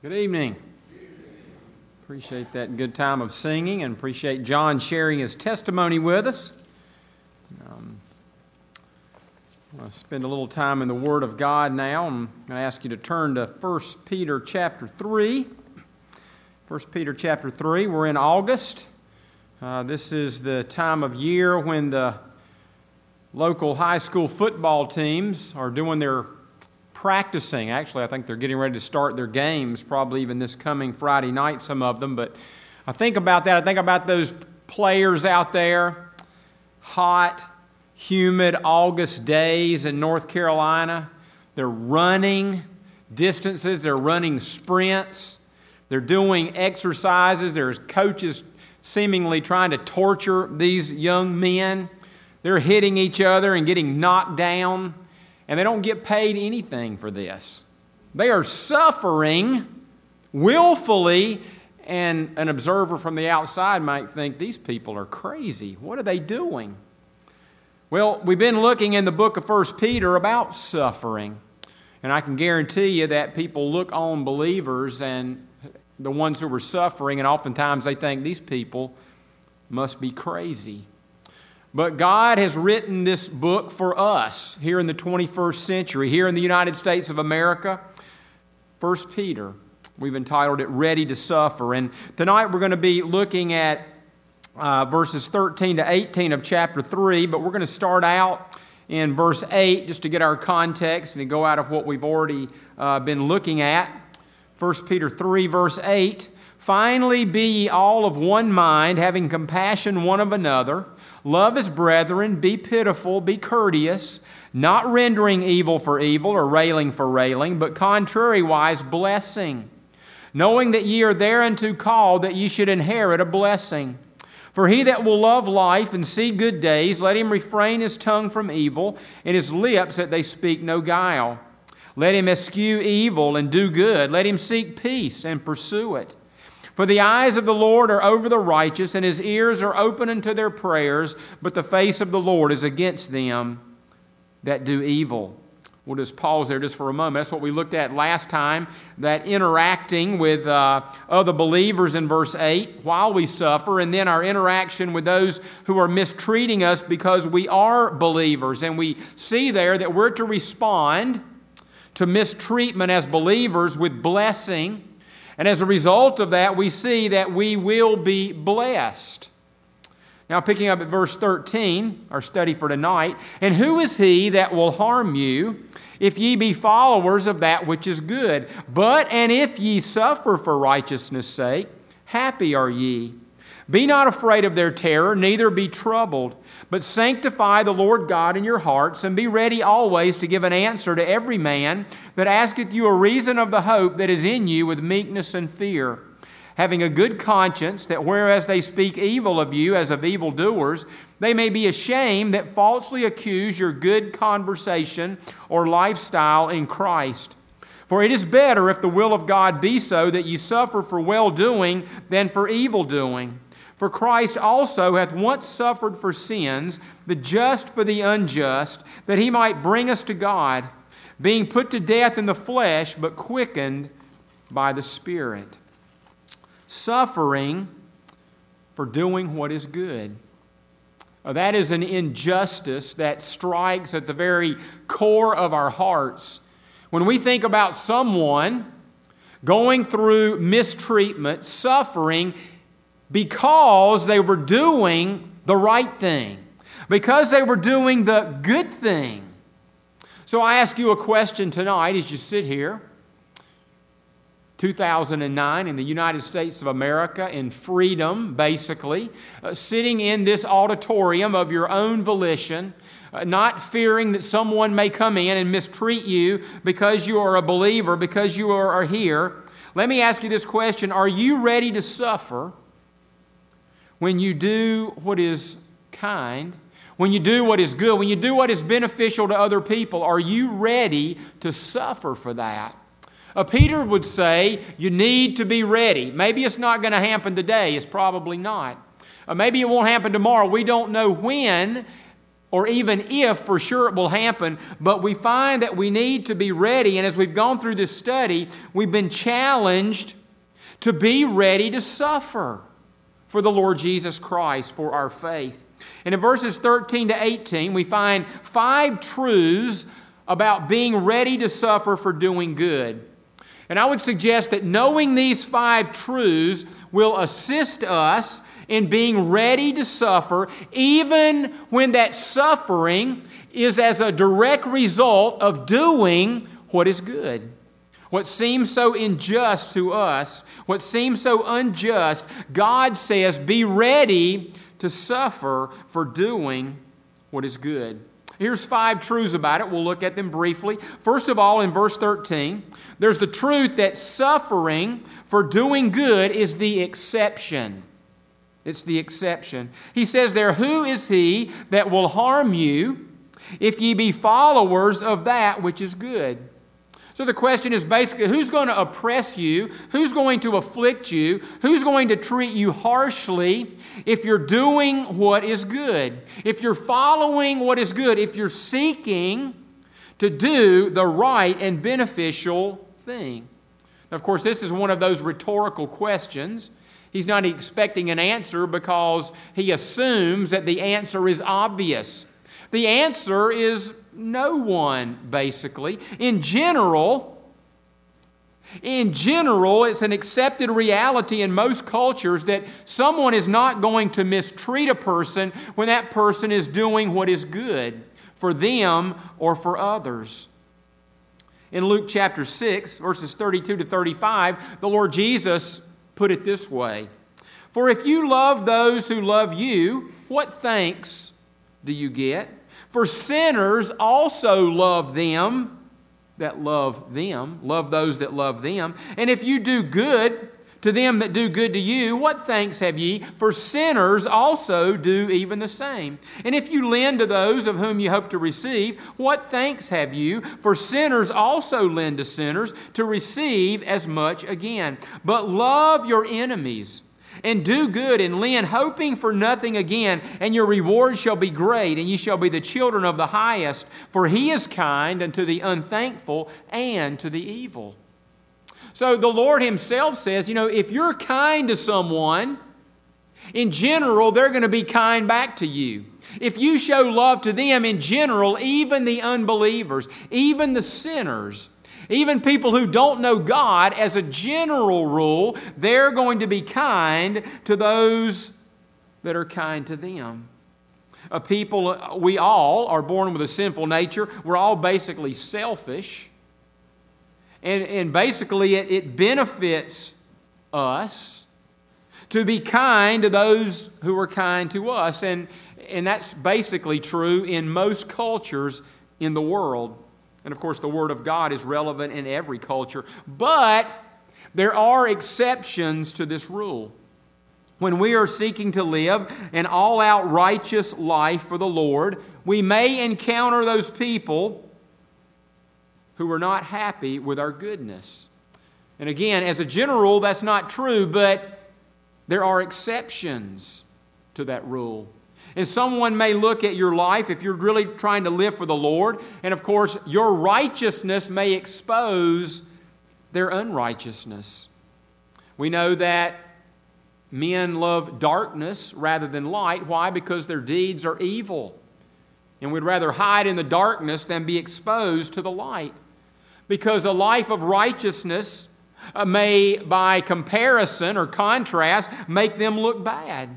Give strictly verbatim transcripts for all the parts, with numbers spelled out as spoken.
Good evening. Appreciate that good time of singing and appreciate John sharing his testimony with us. Um, I'm going to spend a little time in the Word of God now. I'm going to ask you to turn to First Peter chapter three. First Peter chapter three, we're in August. Uh, this is the time of year when the local high school football teams are doing their practicing. Actually, I think they're getting ready to start their games, probably even this coming Friday night, some of them. But I think about that. I think about those players out there, hot, humid August days in North Carolina. They're running distances. They're running sprints. They're doing exercises. There's coaches seemingly trying to torture these young men. They're hitting each other and getting knocked down. And they don't get paid anything for this. They are suffering willfully, and an observer from the outside might think these people are crazy. What are they doing? Well, we've been looking in the book of First Peter about suffering. And I can guarantee you that people look on believers and the ones who are suffering, and oftentimes they think these people must be crazy. But God has written this book for us here in the twenty-first century, here in the United States of America. First Peter, we've entitled it Ready to Suffer. And tonight we're going to be looking at uh, verses thirteen to eighteen of chapter three, but we're going to start out in verse eight just to get our context and to go out of what we've already uh, been looking at. First Peter three, verse eight, "Finally be ye all of one mind, having compassion one of another. Love as brethren, be pitiful, be courteous, not rendering evil for evil or railing for railing, but contrariwise blessing, knowing that ye are thereunto called that ye should inherit a blessing. For he that will love life and see good days, let him refrain his tongue from evil, and his lips that they speak no guile. Let him eschew evil and do good. Let him seek peace and pursue it. For the eyes of the Lord are over the righteous, and his ears are open unto their prayers, but the face of the Lord is against them that do evil." We'll just pause there just for a moment. That's what we looked at last time, that interacting with uh, other believers in verse eight while we suffer, and then our interaction with those who are mistreating us because we are believers. And we see there that we're to respond to mistreatment as believers with blessing. And as a result of that, we see that we will be blessed. Now, picking up at verse thirteen, our study for tonight, "And who is he that will harm you, if ye be followers of that which is good? But, and if ye suffer for righteousness' sake, happy are ye. Be not afraid of their terror, neither be troubled, but sanctify the Lord God in your hearts, and be ready always to give an answer to every man that asketh you a reason of the hope that is in you with meekness and fear, having a good conscience, that whereas they speak evil of you as of evildoers, they may be ashamed that falsely accuse your good conversation or lifestyle in Christ. For it is better, if the will of God be so, that ye suffer for well-doing than for evil-doing. For Christ also hath once suffered for sins, the just for the unjust, that he might bring us to God, being put to death in the flesh, but quickened by the Spirit." Suffering for doing what is good. Now, that is an injustice that strikes at the very core of our hearts. When we think about someone going through mistreatment, suffering, because they were doing the right thing, because they were doing the good thing. So I ask you a question tonight as you sit here, two thousand nine in the United States of America, in freedom, basically, uh, sitting in this auditorium of your own volition, uh, not fearing that someone may come in and mistreat you because you are a believer, because you are, are here. Let me ask you this question: are you ready to suffer when you do what is kind, when you do what is good, when you do what is beneficial to other people? Are you ready to suffer for that? Uh, Peter would say you need to be ready. Maybe it's not going to happen today. It's probably not. Uh, maybe it won't happen tomorrow. We don't know when or even if for sure it will happen, but we find that we need to be ready. And as we've gone through this study, we've been challenged to be ready to suffer for the Lord Jesus Christ, for our faith. And in verses thirteen to eighteen, we find five truths about being ready to suffer for doing good. And I would suggest that knowing these five truths will assist us in being ready to suffer, even when that suffering is as a direct result of doing what is good. What seems so unjust to us, what seems so unjust, God says, be ready to suffer for doing what is good. Here's five truths about it. We'll look at them briefly. First of all, in verse thirteen, there's the truth that suffering for doing good is the exception. It's the exception. He says there, who is he that will harm you if ye be followers of that which is good? So the question is basically, who's going to oppress you? Who's going to afflict you? Who's going to treat you harshly if you're doing what is good? If you're following what is good, if you're seeking to do the right and beneficial thing. Now, of course, this is one of those rhetorical questions. He's not expecting an answer because he assumes that the answer is obvious. The answer is no one, basically. In general, in general, it's an accepted reality in most cultures that someone is not going to mistreat a person when that person is doing what is good for them or for others. In Luke chapter six, verses thirty-two to thirty-five, the Lord Jesus put it this way: "For if you love those who love you, what thanks do you get? For sinners also love them that love them, love those that love them. And if you do good to them that do good to you, what thanks have ye? For sinners also do even the same. And if you lend to those of whom you hope to receive, what thanks have you? For sinners also lend to sinners to receive as much again. But love your enemies, and do good, and lend, hoping for nothing again, and your reward shall be great, and ye shall be the children of the highest, for he is kind unto the unthankful and to the evil." So the Lord himself says, you know, if you're kind to someone, in general, they're going to be kind back to you. If you show love to them, in general, even the unbelievers, even the sinners, even people who don't know God, as a general rule, they're going to be kind to those that are kind to them. A people, we all are born with a sinful nature. We're all basically selfish. And, and basically it, it benefits us to be kind to those who are kind to us. And, and that's basically true in most cultures in the world. And of course, the Word of God is relevant in every culture. But there are exceptions to this rule. When we are seeking to live an all-out righteous life for the Lord, we may encounter those people who are not happy with our goodness. And again, as a general rule, that's not true, but there are exceptions to that rule. And someone may look at your life, if you're really trying to live for the Lord, and of course, your righteousness may expose their unrighteousness. We know that men love darkness rather than light. Why? Because their deeds are evil. And we'd rather hide in the darkness than be exposed to the light. Because a life of righteousness may, by comparison or contrast, make them look bad.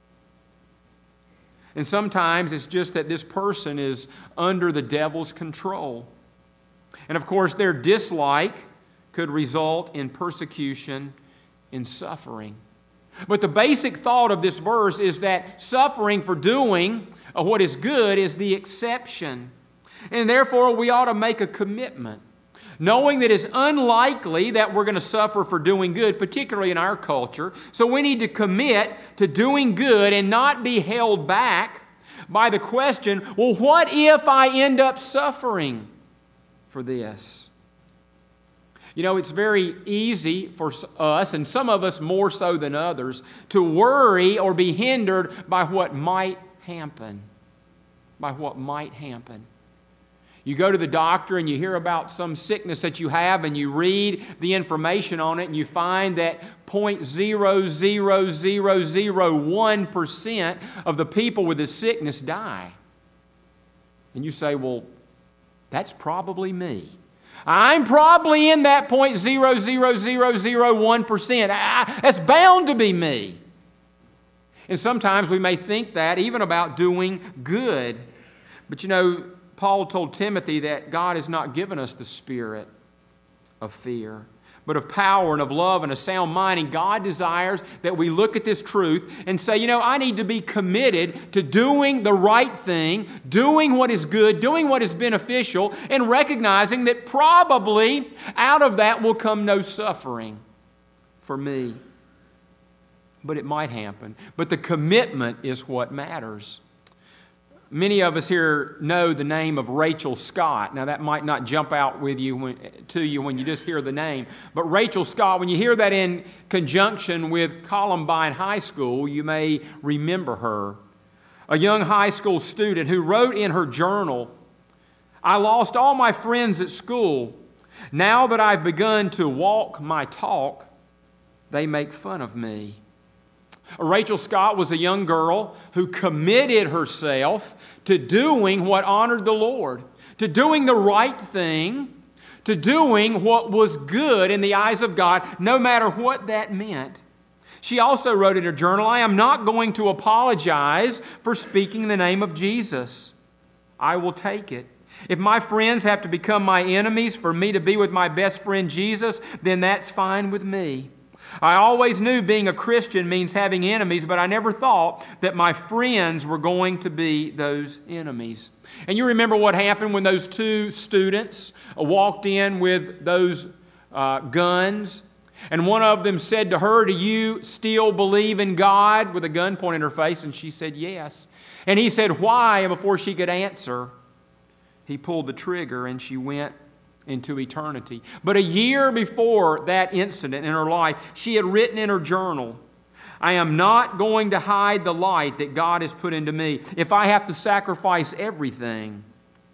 And sometimes it's just that this person is under the devil's control. And of course, their dislike could result in persecution, in suffering. But the basic thought of this verse is that suffering for doing what is good is the exception. And therefore, we ought to make a commitment, knowing that it's unlikely that we're going to suffer for doing good, particularly in our culture. So we need to commit to doing good and not be held back by the question, well, what if I end up suffering for this? You know, it's very easy for us, and some of us more so than others, to worry or be hindered by what might happen. by what might happen. You go to the doctor and you hear about some sickness that you have and you read the information on it and you find that zero point zero zero zero zero one percent of the people with this sickness die. And you say, well, that's probably me. I'm probably in that zero point zero zero zero zero one percent. That's bound to be me. And sometimes we may think that even about doing good. But you know, Paul told Timothy that God has not given us the spirit of fear, but of power and of love and a sound mind. And God desires that we look at this truth and say, you know, I need to be committed to doing the right thing, doing what is good, doing what is beneficial, and recognizing that probably out of that will come no suffering for me. But it might happen. But the commitment is what matters. Many of us here know the name of Rachel Scott. Now, that might not jump out with you when, to you when you just hear the name. But Rachel Scott, when you hear that in conjunction with Columbine High School, you may remember her. A young high school student who wrote in her journal, I lost all my friends at school. Now that I've begun to walk my talk, they make fun of me. Rachel Scott was a young girl who committed herself to doing what honored the Lord, to doing the right thing, to doing what was good in the eyes of God, no matter what that meant. She also wrote in her journal, I am not going to apologize for speaking the name of Jesus. I will take it. If my friends have to become my enemies for me to be with my best friend Jesus, then that's fine with me. I always knew being a Christian means having enemies, but I never thought that my friends were going to be those enemies. And you remember what happened when those two students walked in with those uh, guns, and one of them said to her, do you still believe in God? With a gun pointed in her face, and she said yes. And he said, why? And before she could answer, he pulled the trigger and she went into eternity. But a year before that incident in her life, she had written in her journal, I am not going to hide the light that God has put into me. If I have to sacrifice everything,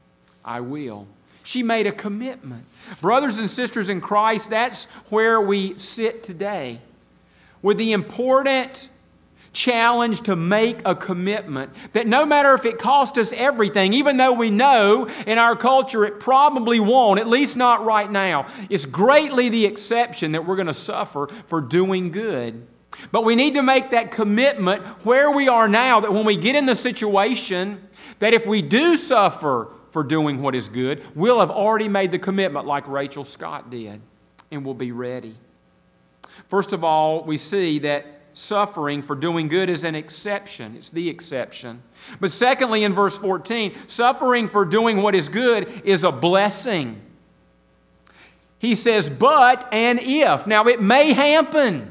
I will. She made a commitment. Brothers and sisters in Christ, that's where we sit today, with the important challenge to make a commitment that no matter if it costs us everything, even though we know in our culture it probably won't, at least not right now, it's greatly the exception that we're going to suffer for doing good. But we need to make that commitment where we are now, that when we get in the situation, that if we do suffer for doing what is good, we'll have already made the commitment like Rachel Scott did, and we'll be ready. First of all, we see that suffering for doing good is an exception. It's the exception. But secondly, in verse fourteen, suffering for doing what is good is a blessing. He says, but and if. Now, it may happen.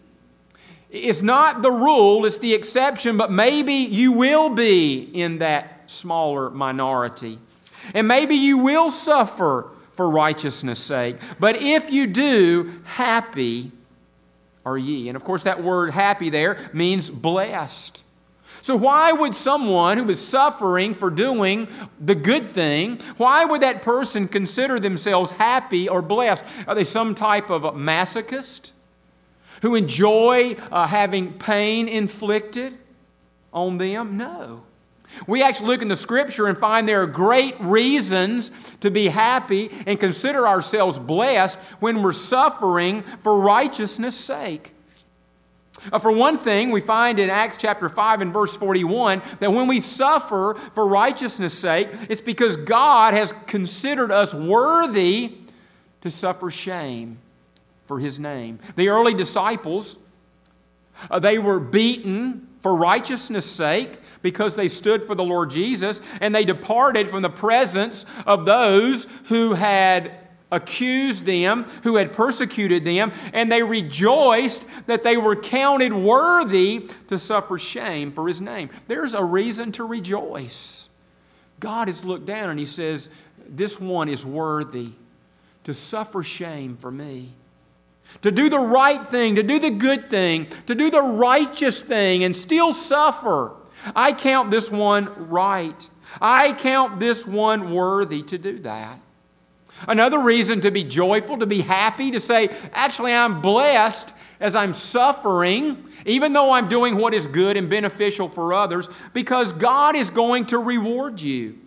It's not the rule, it's the exception, but maybe you will be in that smaller minority. And maybe you will suffer for righteousness' sake. But if you do, happy are ye. And of course, that word happy there means blessed. So why would someone who is suffering for doing the good thing, why would that person consider themselves happy or blessed? Are they some type of a masochist who enjoy uh, having pain inflicted on them? No. We actually look in the Scripture and find there are great reasons to be happy and consider ourselves blessed when we're suffering for righteousness' sake. Uh, for one thing, we find in Acts chapter five and verse forty-one that when we suffer for righteousness' sake, it's because God has considered us worthy to suffer shame for His name. The early disciples, uh, they were beaten for righteousness' sake because they stood for the Lord Jesus, and they departed from the presence of those who had accused them, who had persecuted them, and they rejoiced that they were counted worthy to suffer shame for His name. There's a reason to rejoice. God has looked down and He says, this one is worthy to suffer shame for me. To do the right thing, to do the good thing, to do the righteous thing and still suffer. I count this one right. I count this one worthy to do that. Another reason to be joyful, to be happy, to say, actually, I'm blessed as I'm suffering, even though I'm doing what is good and beneficial for others, because God is going to reward you.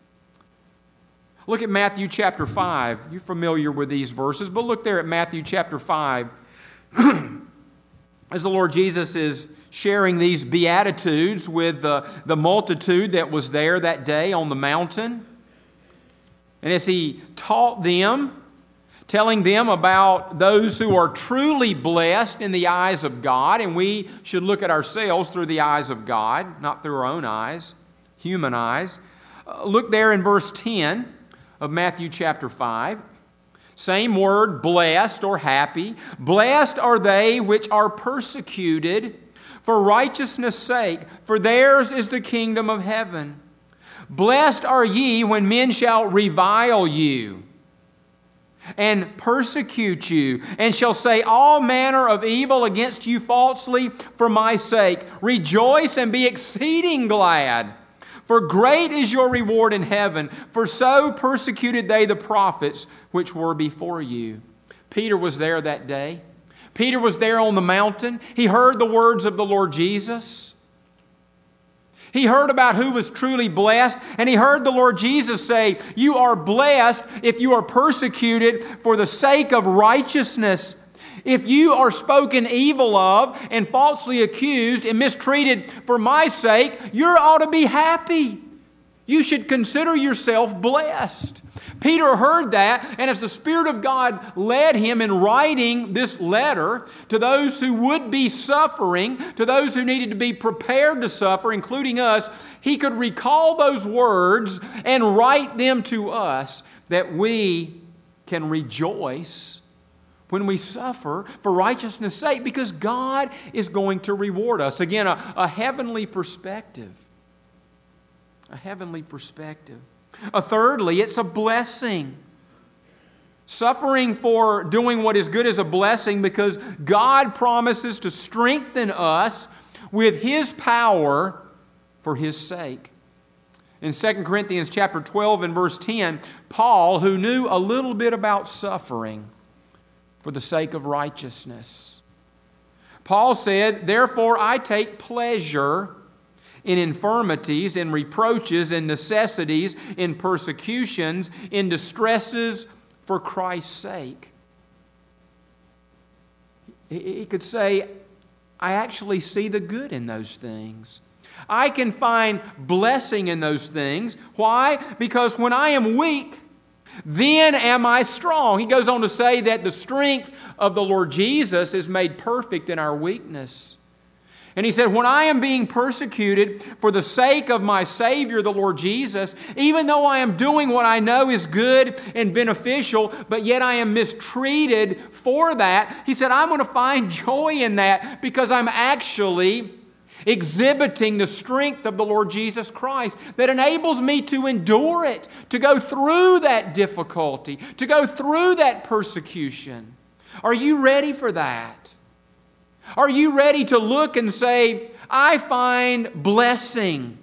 Look at Matthew chapter five. You're familiar with these verses, but look there at Matthew chapter five. As the Lord Jesus is sharing these Beatitudes with the, the multitude that was there that day on the mountain. And as He taught them, telling them about those who are truly blessed in the eyes of God, and we should look at ourselves through the eyes of God, not through our own eyes, human eyes. Uh, look there in verse ten of Matthew chapter five. Same word, blessed or happy. Blessed are they which are persecuted for righteousness' sake, for theirs is the kingdom of heaven. Blessed are ye when men shall revile you and persecute you, and shall say all manner of evil against you falsely for my sake. Rejoice and be exceeding glad, for great is your reward in heaven, for so persecuted they the prophets which were before you. Peter was there that day. Peter was there on the mountain. He heard the words of the Lord Jesus. He heard about who was truly blessed, and he heard the Lord Jesus say, you are blessed if you are persecuted for the sake of righteousness. If you are spoken evil of and falsely accused and mistreated for my sake, you ought to be happy. You should consider yourself blessed. Peter heard that, and as the Spirit of God led him in writing this letter to those who would be suffering, to those who needed to be prepared to suffer, including us, he could recall those words and write them to us that we can rejoice when we suffer for righteousness' sake, because God is going to reward us. Again, a, a heavenly perspective. A heavenly perspective. Uh, thirdly, it's a blessing. Suffering for doing what is good is a blessing because God promises to strengthen us with His power for His sake. In Second Corinthians chapter twelve and verse ten, Paul, who knew a little bit about suffering for the sake of righteousness, Paul said, therefore I take pleasure in infirmities, in reproaches, in necessities, in persecutions, in distresses for Christ's sake. He could say, I actually see the good in those things. I can find blessing in those things. Why? Because when I am weak, then am I strong. He goes on to say that the strength of the Lord Jesus is made perfect in our weakness. And he said, when I am being persecuted for the sake of my Savior, the Lord Jesus, even though I am doing what I know is good and beneficial, but yet I am mistreated for that, he said, I'm going to find joy in that because I'm actually exhibiting the strength of the Lord Jesus Christ that enables me to endure it, to go through that difficulty, to go through that persecution. Are you ready for that? Are you ready to look and say, I find blessing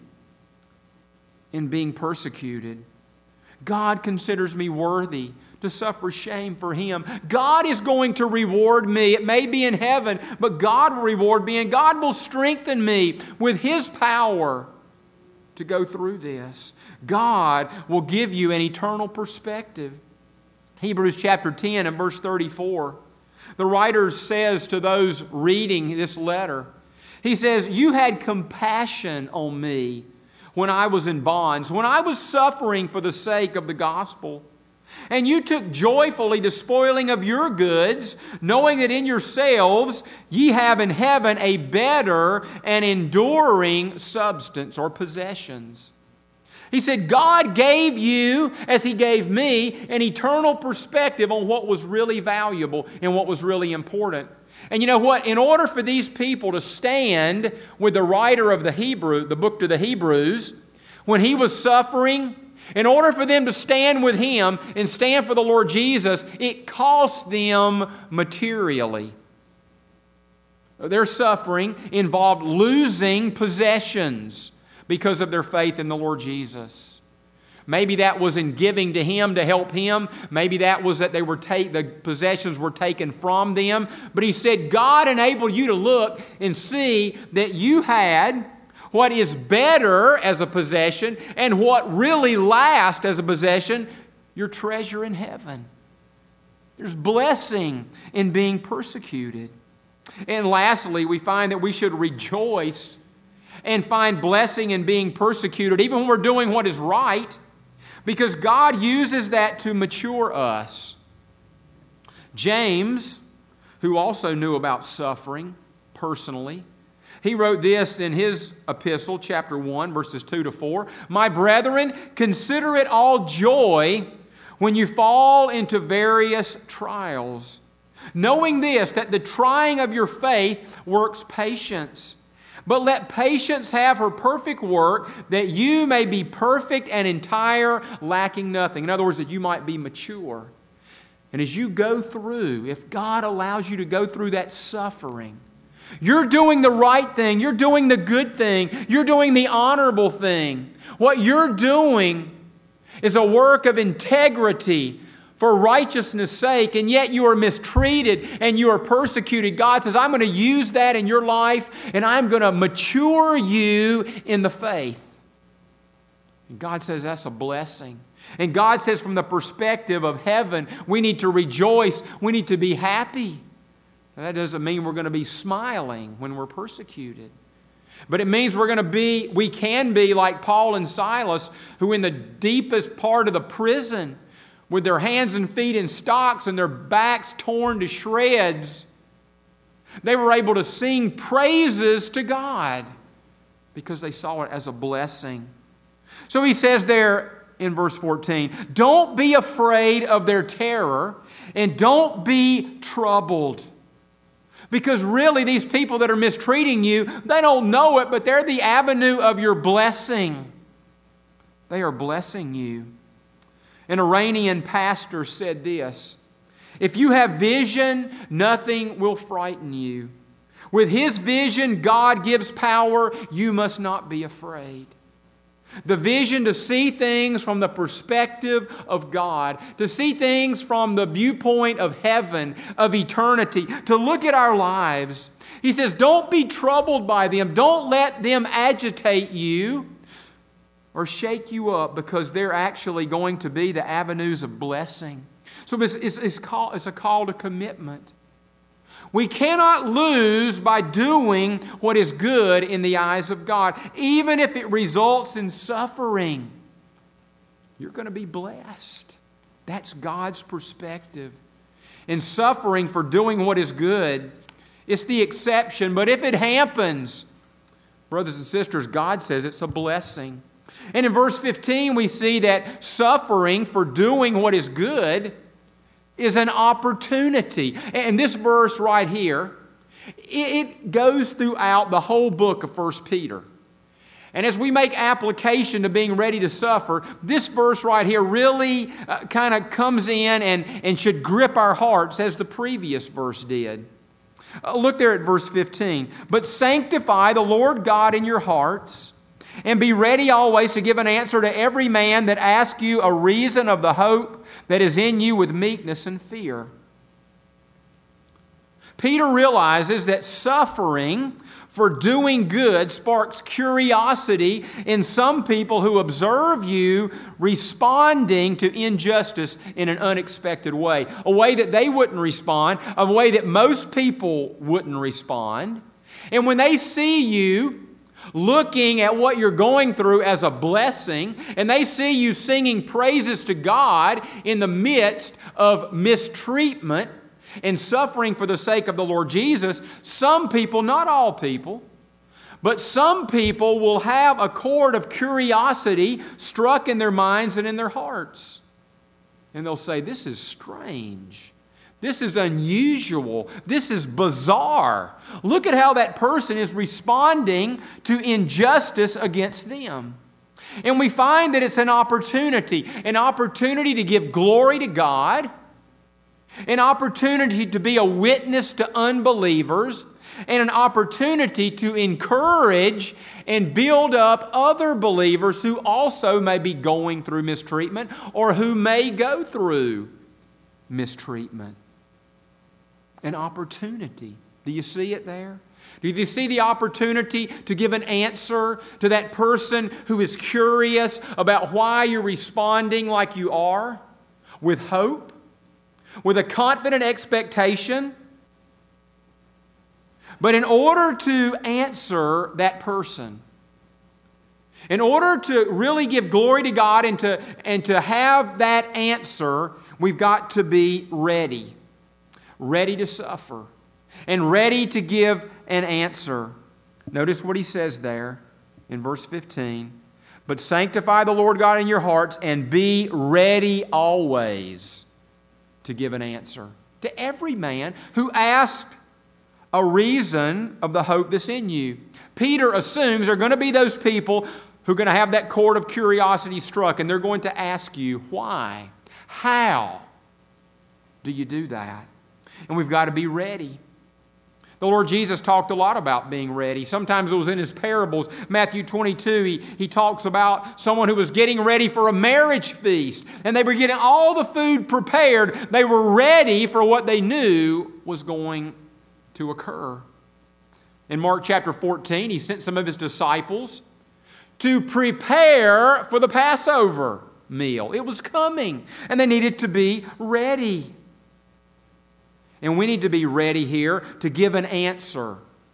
in being persecuted? God considers me worthy to suffer shame for Him. God is going to reward me. It may be in heaven, but God will reward me, and God will strengthen me with His power to go through this. God will give you an eternal perspective. Hebrews chapter ten and verse thirty-four. The writer says to those reading this letter, he says, you had compassion on me when I was in bonds, when I was suffering for the sake of the gospel. And you took joyfully the spoiling of your goods, knowing that in yourselves ye have in heaven a better and enduring substance or possessions. He said, God gave you, as He gave me, an eternal perspective on what was really valuable and what was really important. And you know what? In order for these people to stand with the writer of the Hebrew, the book to the Hebrews, when he was suffering, in order for them to stand with him and stand for the Lord Jesus, it cost them materially. Their suffering involved losing possessions. because of their faith in the Lord Jesus. Maybe that was in giving to Him to help Him. Maybe that was that they were take, the possessions were taken from them. But He said, God enabled you to look and see that you had what is better as a possession and what really lasts as a possession, your treasure in heaven. There's blessing in being persecuted. And lastly, we find that we should rejoice and find blessing in being persecuted, even when we're doing what is right, because God uses that to mature us. James, who also knew about suffering personally, he wrote this in his epistle, chapter one, verses two to four. My brethren, consider it all joy when you fall into various trials, knowing this, that the trying of your faith works patience. But let patience have her perfect work, that you may be perfect and entire, lacking nothing. In other words, that you might be mature. And as you go through, if God allows you to go through that suffering, you're doing the right thing. You're doing the good thing. You're doing the honorable thing. What you're doing is a work of integrity for righteousness' sake, and yet you are mistreated and you are persecuted. God says, I'm going to use that in your life, and I'm going to mature you in the faith. And God says that's a blessing. And God says from the perspective of heaven, we need to rejoice. We need to be happy. Now, that doesn't mean we're going to be smiling when we're persecuted. But it means we're going to be, we can be like Paul and Silas, who in the deepest part of the prison, with their hands and feet in stocks and their backs torn to shreds, they were able to sing praises to God because they saw it as a blessing. So he says there in verse fourteen, don't be afraid of their terror and don't be troubled. Because really these people that are mistreating you, they don't know it, but they're the avenue of your blessing. They are blessing you. An Iranian pastor said this, if you have vision, nothing will frighten you. With His vision, God gives power. You must not be afraid. The vision to see things from the perspective of God, to see things from the viewpoint of heaven, of eternity, to look at our lives. He says, don't be troubled by them. Don't let them agitate you or shake you up, because they're actually going to be the avenues of blessing. So it's, it's, it's, call, it's a call to commitment. We cannot lose by doing what is good in the eyes of God, even if it results in suffering. You're going to be blessed. That's God's perspective. In suffering for doing what is good, it's the exception. But if it happens, brothers and sisters, God says it's a blessing. And in verse fifteen, we see that suffering for doing what is good is an opportunity. And this verse right here, it goes throughout the whole book of First Peter. And as we make application to being ready to suffer, this verse right here really uh, kind of comes in and, and should grip our hearts as the previous verse did. Uh, look there at verse fifteen. But sanctify the Lord God in your hearts, and be ready always to give an answer to every man that asks you a reason of the hope that is in you with meekness and fear. Peter realizes that suffering for doing good sparks curiosity in some people who observe you responding to injustice in an unexpected way, a way that they wouldn't respond, a way that most people wouldn't respond. And when they see you looking at what you're going through as a blessing, and they see you singing praises to God in the midst of mistreatment and suffering for the sake of the Lord Jesus, some people, not all people, but some people will have a chord of curiosity struck in their minds and in their hearts. And they'll say, this is strange. This is unusual. This is bizarre. Look at how that person is responding to injustice against them. And we find that it's an opportunity, an opportunity to give glory to God, an opportunity to be a witness to unbelievers, and an opportunity to encourage and build up other believers who also may be going through mistreatment or who may go through mistreatment. An opportunity. Do you see it there? Do you see the opportunity to give an answer to that person who is curious about why you're responding like you are? With hope? With a confident expectation? But in order to answer that person, in order to really give glory to God and to, and to have that answer, we've got to be ready. Ready to suffer. And ready to give an answer. Notice what he says there in verse fifteen. But sanctify the Lord God in your hearts and be ready always to give an answer to every man who asks a reason of the hope that's in you. Peter assumes there are going to be those people who are going to have that chord of curiosity struck, and they're going to ask you, why? How do you do that? And we've got to be ready. The Lord Jesus talked a lot about being ready. Sometimes it was in His parables. Matthew twenty-two, he, he talks about someone who was getting ready for a marriage feast. And they were getting all the food prepared. They were ready for what they knew was going to occur. In Mark chapter fourteen, He sent some of His disciples to prepare for the Passover meal. It was coming, and they needed to be ready. And we need to be ready here to give an answer.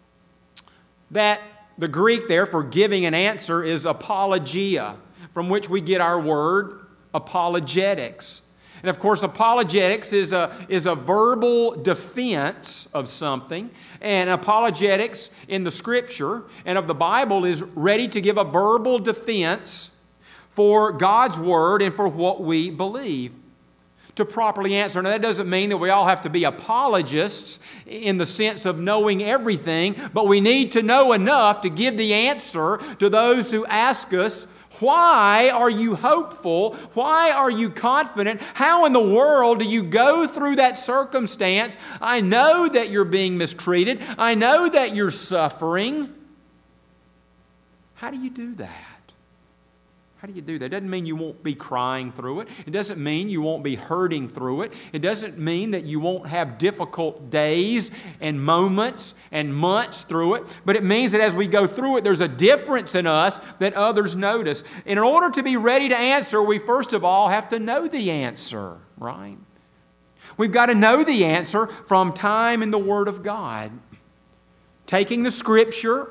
That the Greek there for giving an answer is apologia, from which we get our word apologetics. And of course, apologetics is a, is a verbal defense of something. And apologetics in the Scripture and of the Bible is ready to give a verbal defense for God's Word and for what we believe. To properly answer. Now, that doesn't mean that we all have to be apologists in the sense of knowing everything, but we need to know enough to give the answer to those who ask us, why are you hopeful? Why are you confident? How in the world do you go through that circumstance? I know that you're being mistreated. I know that you're suffering. How do you do that? How do you do that? It doesn't mean you won't be crying through it. It doesn't mean you won't be hurting through it. It doesn't mean that you won't have difficult days and moments and months through it. But it means that as we go through it, there's a difference in us that others notice. And in order to be ready to answer, we first of all have to know the answer, right? We've got to know the answer from time in the Word of God. Taking the Scripture,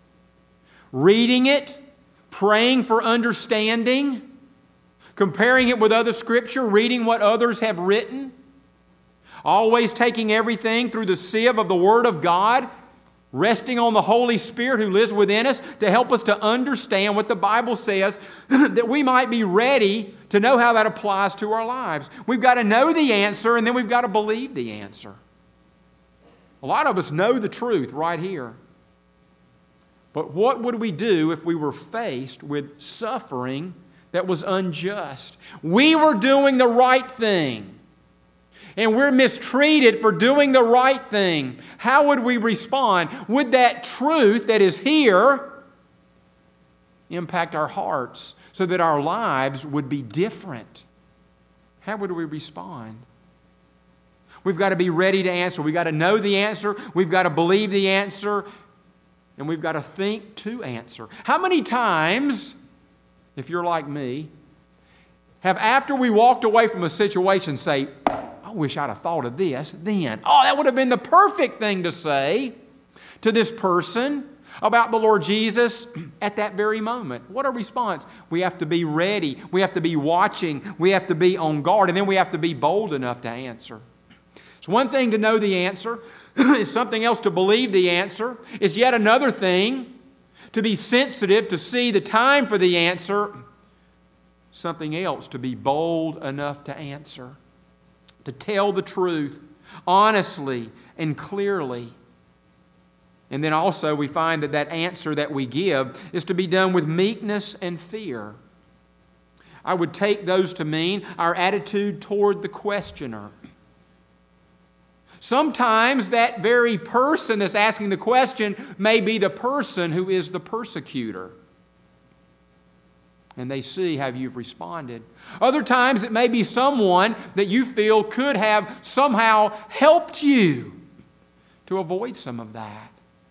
reading it, praying for understanding, comparing it with other Scripture, reading what others have written, always taking everything through the sieve of the Word of God, resting on the Holy Spirit who lives within us to help us to understand what the Bible says, that we might be ready to know how that applies to our lives. We've got to know the answer, and then we've got to believe the answer. A lot of us know the truth right here. But what would we do if we were faced with suffering that was unjust? We were doing the right thing, and we're mistreated for doing the right thing. How would we respond? Would that truth that is here impact our hearts so that our lives would be different? How would we respond? We've got to be ready to answer. We've got to know the answer. We've got to believe the answer. And we've got to think to answer. How many times, if you're like me, have after we walked away from a situation say, I wish I'd have thought of this then. Oh, that would have been the perfect thing to say to this person about the Lord Jesus at that very moment. What a response. We have to be ready. We have to be watching. We have to be on guard. And then we have to be bold enough to answer. It's one thing to know the answer. It's something else to believe the answer. It's yet another thing to be sensitive, to see the time for the answer. Something else to be bold enough to answer. To tell the truth honestly and clearly. And then also we find that that answer that we give is to be done with meekness and fear. I would take those to mean our attitude toward the questioner. Sometimes that very person that's asking the question may be the person who is the persecutor. And they see how you've responded. Other times it may be someone that you feel could have somehow helped you to avoid some of that.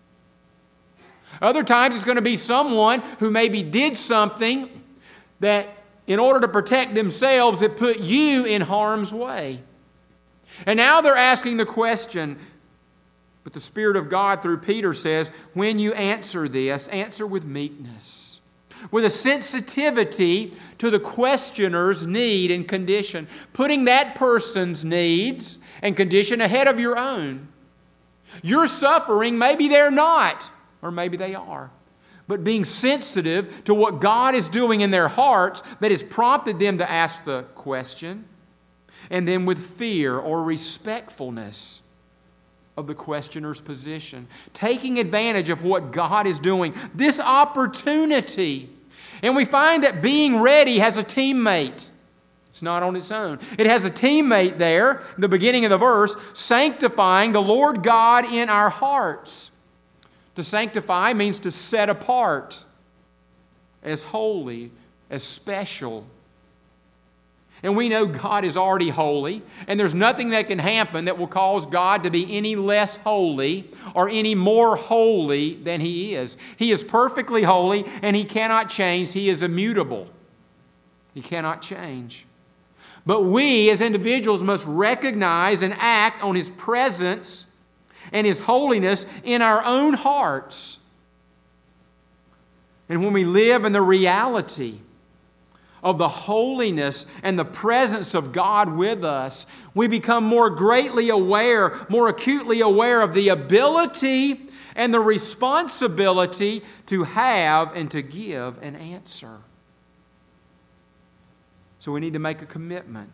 Other times it's going to be someone who maybe did something that in order to protect themselves, it put you in harm's way. And now they're asking the question, but the Spirit of God through Peter says, when you answer this, answer with meekness, with a sensitivity to the questioner's need and condition, putting that person's needs and condition ahead of your own. You're suffering, maybe they're not, or maybe they are. But being sensitive to what God is doing in their hearts that has prompted them to ask the question, and then with fear or respectfulness of the questioner's position, taking advantage of what God is doing, this opportunity. And we find that being ready has a teammate. It's not on its own. It has a teammate there, in the beginning of the verse, sanctifying the Lord God in our hearts. To sanctify means to set apart as holy, as special. And we know God is already holy, and there's nothing that can happen that will cause God to be any less holy or any more holy than He is. He is perfectly holy, and He cannot change. He is immutable. He cannot change. But we as individuals must recognize and act on His presence and His holiness in our own hearts. And when we live in the reality of the holiness and the presence of God with us, we become more greatly aware, more acutely aware of the ability and the responsibility to have and to give an answer. So we need to make a commitment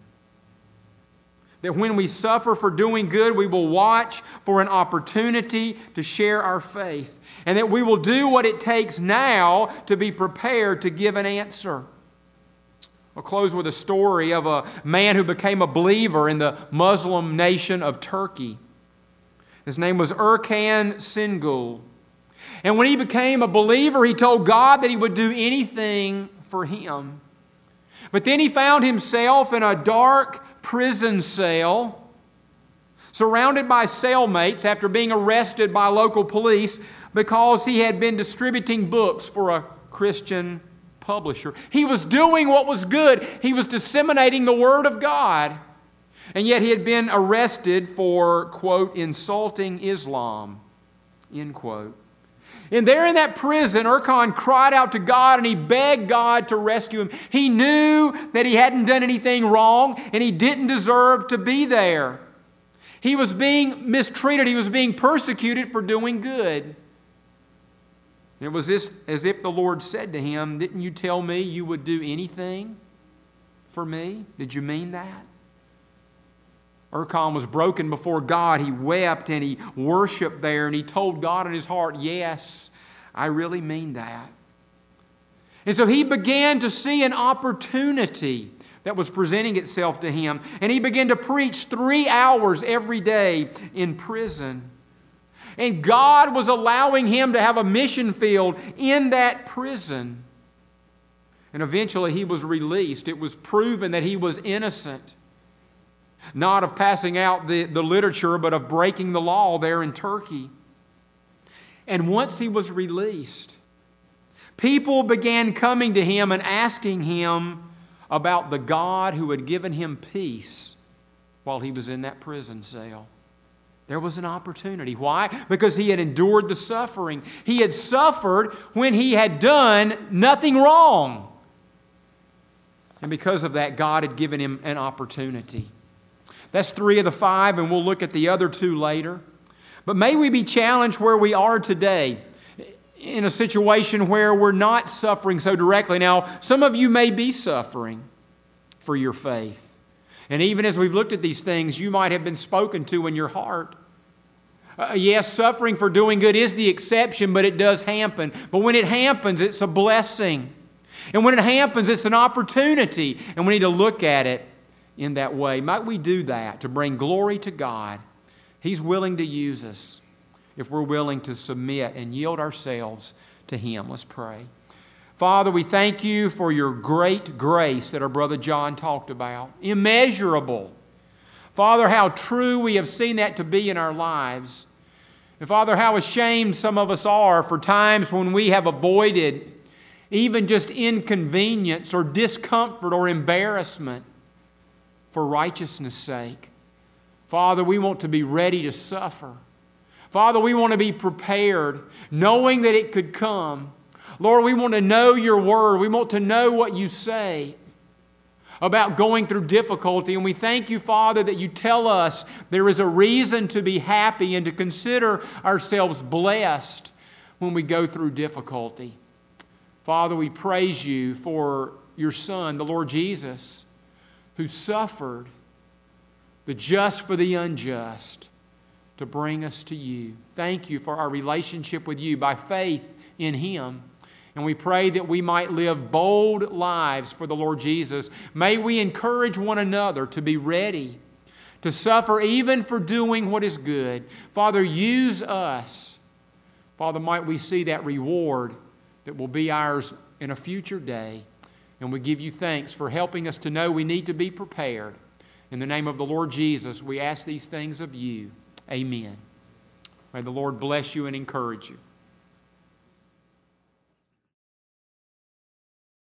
that when we suffer for doing good, we will watch for an opportunity to share our faith, and that we will do what it takes now to be prepared to give an answer. I'll close with a story of a man who became a believer in the Muslim nation of Turkey. His name was Erkan Singul. And when he became a believer, he told God that he would do anything for him. But then he found himself in a dark prison cell, surrounded by cellmates after being arrested by local police because he had been distributing books for a Christian publisher. He was doing what was good. He was disseminating the Word of God. And yet he had been arrested for, quote, insulting Islam, end quote. And there in that prison, Erkan cried out to God and he begged God to rescue him. He knew that he hadn't done anything wrong and he didn't deserve to be there. He was being mistreated. He was being persecuted for doing good. It was this, as if the Lord said to him, didn't you tell me you would do anything for me? Did you mean that? Erkan was broken before God. He wept and he worshiped there and he told God in his heart, yes, I really mean that. And so he began to see an opportunity that was presenting itself to him. And he began to preach three hours every day in prison. And God was allowing him to have a mission field in that prison. And eventually he was released. It was proven that he was innocent. Not of passing out the, the literature, but of breaking the law there in Turkey. And once he was released, people began coming to him and asking him about the God who had given him peace while he was in that prison cell. There was an opportunity. Why? Because he had endured the suffering. He had suffered when he had done nothing wrong. And because of that, God had given him an opportunity. That's three of the five, and we'll look at the other two later. But may we be challenged where we are today in a situation where we're not suffering so directly. Now, some of you may be suffering for your faith. And even as we've looked at these things, you might have been spoken to in your heart. Uh, yes, suffering for doing good is the exception, but it does happen. But when it happens, it's a blessing. And when it happens, it's an opportunity. And we need to look at it in that way. Might we do that to bring glory to God He's willing to use us if we're willing to submit and yield ourselves to Him. Let's pray. Father, we thank You for Your great grace that our brother John talked about. Immeasurable. Father, how true we have seen that to be in our lives. And Father, how ashamed some of us are for times when we have avoided even just inconvenience or discomfort or embarrassment for righteousness' sake. Father, we want to be ready to suffer. Father, we want to be prepared, knowing that it could come. Lord, we want to know Your Word. We want to know what You say about going through difficulty. And we thank You, Father, that You tell us there is a reason to be happy and to consider ourselves blessed when we go through difficulty. Father, we praise You for Your Son, the Lord Jesus, who suffered, the just for the unjust, to bring us to You. Thank You for our relationship with You by faith in Him. And we pray that we might live bold lives for the Lord Jesus. May we encourage one another to be ready to suffer even for doing what is good. Father, use us. Father, might we see that reward that will be ours in a future day. And we give You thanks for helping us to know we need to be prepared. In the name of the Lord Jesus, we ask these things of You. Amen. May the Lord bless you and encourage you.